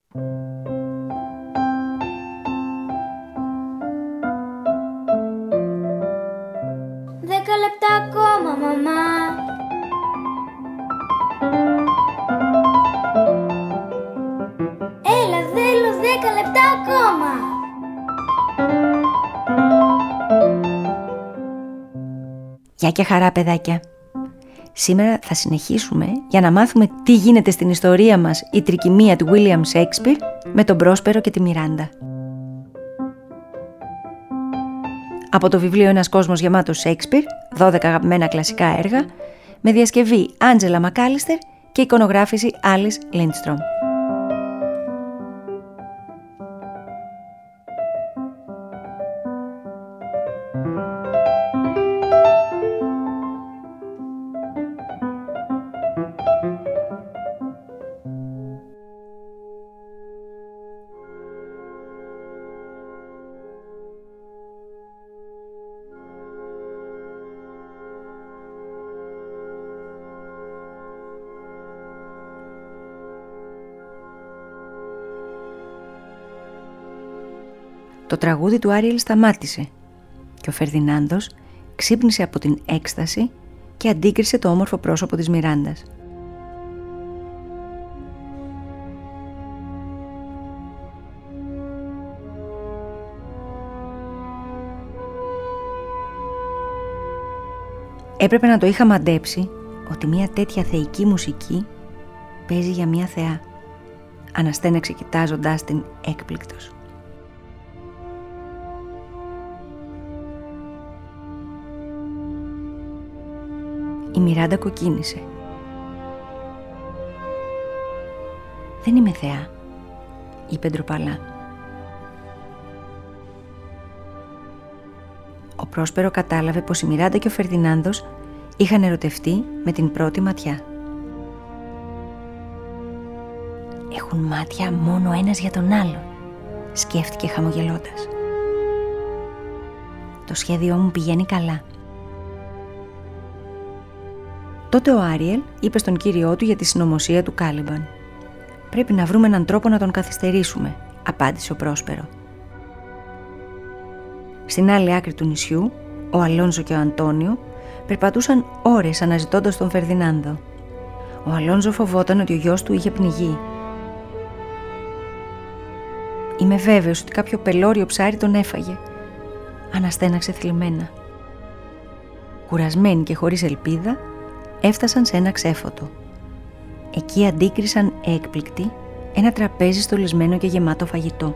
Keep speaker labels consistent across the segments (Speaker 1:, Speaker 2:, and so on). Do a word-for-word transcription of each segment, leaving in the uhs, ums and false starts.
Speaker 1: Δέκα λεπτά ακόμα, μαμά. Έλα, θέλω δέκα λεπτά ακόμα.
Speaker 2: Γεια και χαρά, παιδάκια. Σήμερα θα συνεχίσουμε για να μάθουμε τι γίνεται στην ιστορία μας η τρικυμία του William Shakespeare με τον Πρόσπερο και τη Μιράντα. Από το βιβλίο «Ένας κόσμος γεμάτος Shakespeare», δώδεκα αγαπημένα κλασικά έργα, με διασκευή Άντζελα Μακάλιστερ και εικονογράφηση Alice Lindstrom. Το τραγούδι του Άριελ σταμάτησε και ο Φερδινάνδος ξύπνησε από την έκσταση και αντίκρισε το όμορφο πρόσωπο της Μιράντας. Έπρεπε να το είχα μαντέψει ότι μια τέτοια θεϊκή μουσική παίζει για μια θεά, αναστέναξε κοιτάζοντάς την έκπληκτος. Η Μιράντα κοκκίνησε. «Δεν είμαι θεά», είπε ντροπαλά. Ο Πρόσπερο κατάλαβε πως η Μιράντα και ο Φερδινάνδος είχαν ερωτευτεί με την πρώτη ματιά. «Έχουν μάτια μόνο ένας για τον άλλον», σκέφτηκε χαμογελώντας. «Το σχέδιό μου πηγαίνει καλά». Τότε ο Άριελ είπε στον κύριό του για τη συνωμοσία του Κάλιμπαν. «Πρέπει να βρούμε έναν τρόπο να τον καθυστερήσουμε», απάντησε ο Πρόσπερο. Στην άλλη άκρη του νησιού, ο Αλόνζο και ο Αντώνιο περπατούσαν ώρες αναζητώντας τον Φερδινάνδο. Ο Αλόνζο φοβόταν ότι ο γιος του είχε πνιγεί. «Είμαι βέβαιος ότι κάποιο πελώριο ψάρι τον έφαγε», αναστέναξε θλιμμένα. Κουρασμένοι και χωρίς ελπίδα, έφτασαν σε ένα ξέφωτο. Εκεί αντίκρισαν έκπληκτοι ένα τραπέζι στολισμένο και γεμάτο φαγητό.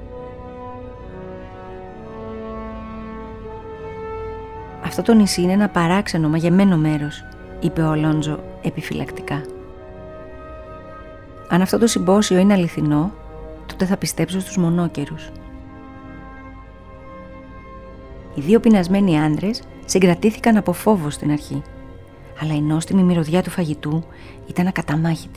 Speaker 2: «Αυτό το νησί είναι ένα παράξενο, μαγεμένο μέρος», είπε ο Αλόνζο επιφυλακτικά. «Αν αυτό το συμπόσιο είναι αληθινό, τότε θα πιστέψω στους μονόκερους». Οι δύο πεινασμένοι άντρες συγκρατήθηκαν από φόβο στην αρχή, αλλά η νόστιμη μυρωδιά του φαγητού ήταν ακαταμάχητη.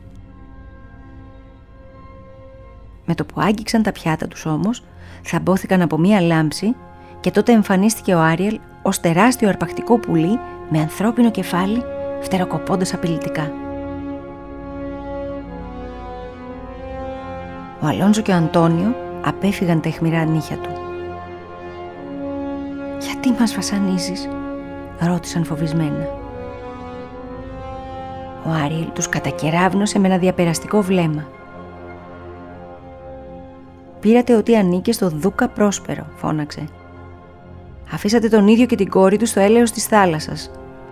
Speaker 2: Με το που άγγιξαν τα πιάτα τους όμως, θαμπόθηκαν από μία λάμψη και τότε εμφανίστηκε ο Άριελ ως τεράστιο αρπακτικό πουλί με ανθρώπινο κεφάλι, φτεροκοπώντας απειλητικά. Ο Αλόνζο και ο Αντώνιο απέφυγαν τα αιχμηρά νύχια του. «Γιατί μας βασανίζεις?» ρώτησαν φοβισμένα. Ο Άριελ τους κατακεράβνωσε με ένα διαπεραστικό βλέμμα. «Πήρατε ότι ανήκε στο Δούκα Πρόσπερο», φώναξε. «Αφήσατε τον ίδιο και την κόρη του στο έλεος της θάλασσας.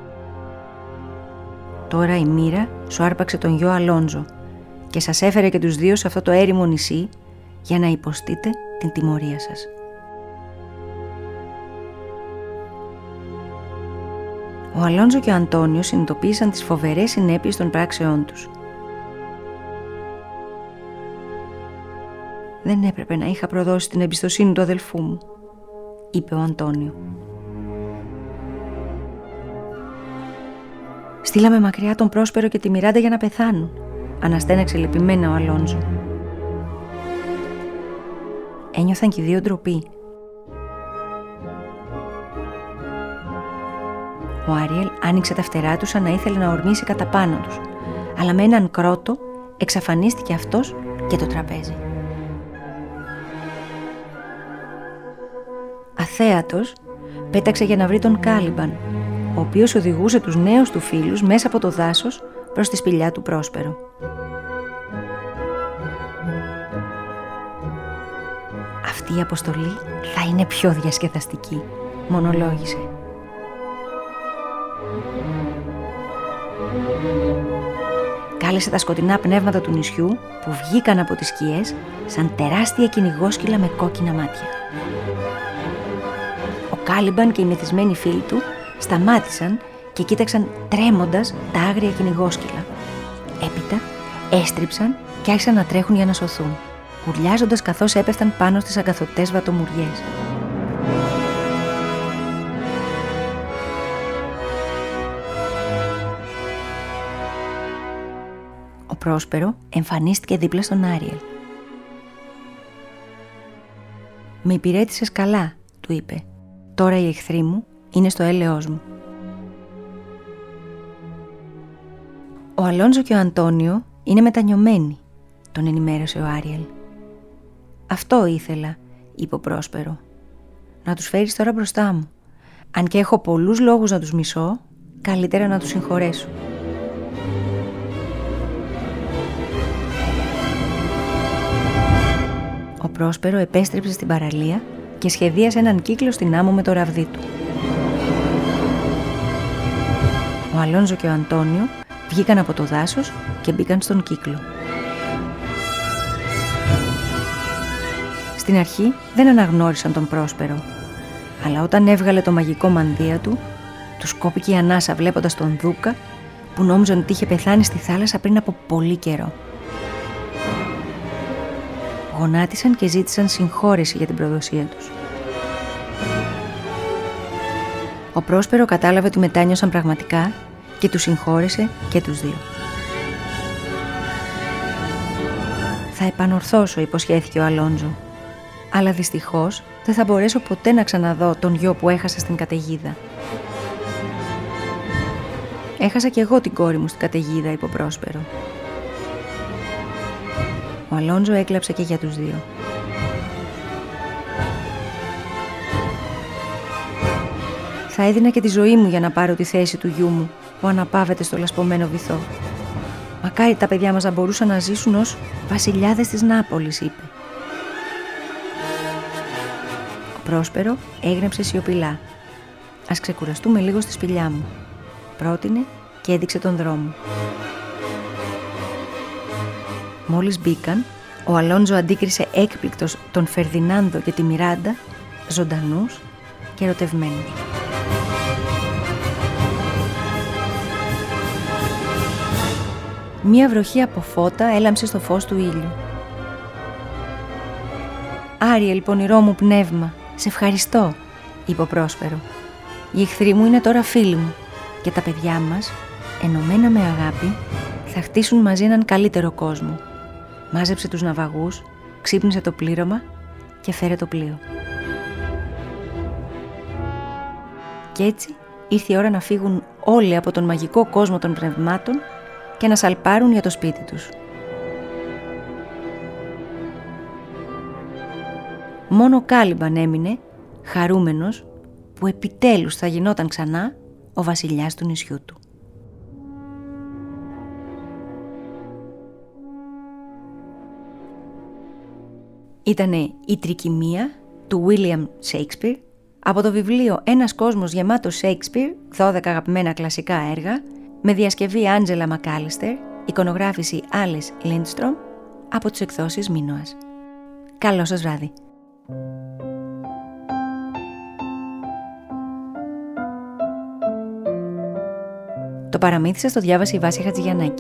Speaker 2: Τώρα η μοίρα σου άρπαξε τον γιο Αλόνζο και σας έφερε και τους δύο σε αυτό το έρημο νησί για να υποστείτε την τιμωρία σας». Ο Αλόνζο και ο Αντώνιο συνειδητοποίησαν τις φοβερές συνέπειες των πράξεών τους. «Δεν έπρεπε να είχα προδώσει την εμπιστοσύνη του αδελφού μου», είπε ο Αντώνιο. «Στείλαμε μακριά τον Πρόσπερο και τη Μιράντα για να πεθάνουν», αναστέναξε λυπημένα ο Αλόνζο. Ένιωθαν και οι δύο ντροπή. Ο Άριελ άνοιξε τα φτερά του σαν να ήθελε να ορμήσει κατά πάνω τους, αλλά με έναν κρότο εξαφανίστηκε αυτός και το τραπέζι. Αθέατος πέταξε για να βρει τον Κάλιμπαν, ο οποίος οδηγούσε τους νέους του φίλους μέσα από το δάσος προς τη σπηλιά του Πρόσπερο. «Αυτή η αποστολή θα είναι πιο διασκεδαστική», μονολόγησε. Κάλεσε τα σκοτεινά πνεύματα του νησιού που βγήκαν από τις σκιές σαν τεράστια κυνηγόσκυλα με κόκκινα μάτια. Ο Κάλιμπαν και οι μεθυσμένοι φίλοι του σταμάτησαν και κοίταξαν τρέμοντας τα άγρια κυνηγόσκυλα. Έπειτα έστριψαν και άρχισαν να τρέχουν για να σωθούν, ουρλιάζοντας καθώς έπεφταν πάνω στις αγκαθωτές βατομουριές. Ο Πρόσπερο εμφανίστηκε δίπλα στον Άριελ. «Με υπηρέτησες καλά», του είπε. «Τώρα οι εχθροί μου είναι στο έλεος μου». «Ο Αλόνζο και ο Αντώνιο είναι μετανιωμένοι», τον ενημέρωσε ο Άριελ. «Αυτό ήθελα», είπε ο Πρόσπερο. «Να τους φέρεις τώρα μπροστά μου. Αν και έχω πολλούς λόγους να τους μισώ, καλύτερα να τους συγχωρέσω». Ο Πρόσπερο επέστρεψε στην παραλία και σχεδίασε έναν κύκλο στην άμμο με το ραβδί του. Ο Αλόνζο και ο Αντώνιο βγήκαν από το δάσος και μπήκαν στον κύκλο. Στην αρχή δεν αναγνώρισαν τον Πρόσπερο, αλλά όταν έβγαλε το μαγικό μανδύα του, τους κόπηκε η ανάσα βλέποντας τον Δούκα που νόμιζαν ότι είχε πεθάνει στη θάλασσα πριν από πολύ καιρό. Γονάτισαν και ζήτησαν συγχώρεση για την προδοσία τους. Ο Πρόσπερο κατάλαβε ότι μετάνιωσαν πραγματικά και τους συγχώρεσε και τους δύο. «Θα επανορθώσω», υποσχέθηκε ο Αλόνζο, «αλλά δυστυχώς δεν θα μπορέσω ποτέ να ξαναδώ τον γιο που έχασα στην καταιγίδα». «Έχασα κι εγώ την κόρη μου στην καταιγίδα», είπε ο Πρόσπερο. Ο Αλόνζο έκλαψε και για τους δύο. «Θα έδινα και τη ζωή μου για να πάρω τη θέση του γιού μου που αναπαύεται στο λασπωμένο βυθό. Μακάρι τα παιδιά μας να μπορούσαν να ζήσουν ως βασιλιάδες της Νάπολης», είπε. Ο Πρόσπερο έγνεψε σιωπηλά. «Ας ξεκουραστούμε λίγο στη σπηλιά μου», πρότεινε και έδειξε τον δρόμο. Μόλις μπήκαν, ο Αλόνζο αντίκρισε έκπληκτος τον Φερδινάνδο και τη Μιράντα, ζωντανούς και ερωτευμένους. Μία βροχή από φώτα έλαμψε στο φως του ήλιου. «Άριελ, πονηρό μου πνεύμα, σε ευχαριστώ», είπε ο Πρόσπερο. «Οι εχθροί μου είναι τώρα φίλοι μου και τα παιδιά μας, ενωμένα με αγάπη, θα χτίσουν μαζί έναν καλύτερο κόσμο. Μάζεψε τους ναυαγούς, ξύπνησε το πλήρωμα και φέρε το πλοίο». Κι έτσι ήρθε η ώρα να φύγουν όλοι από τον μαγικό κόσμο των πνευμάτων και να σαλπάρουν για το σπίτι τους. Μόνο ο Κάλιμπαν έμεινε, χαρούμενος, που επιτέλους θα γινόταν ξανά ο βασιλιάς του νησιού του. Ήτανε η Τρικυμία του William Shakespeare από το βιβλίο «Ένας κόσμος γεμάτος Shakespeare», δώδεκα αγαπημένα κλασικά έργα, με διασκευή Άντζελα Μακάλιστερ, εικονογράφηση Alice Lindstrom, από τις εκδόσεις Μίνωας. Καλό σας βράδυ! Το παραμύθι σας το διάβασε η Βάση Χατζηγιαννάκη.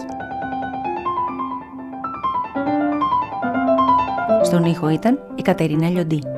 Speaker 2: Στον ήχο ήταν η Κατερίνα Λιοντή.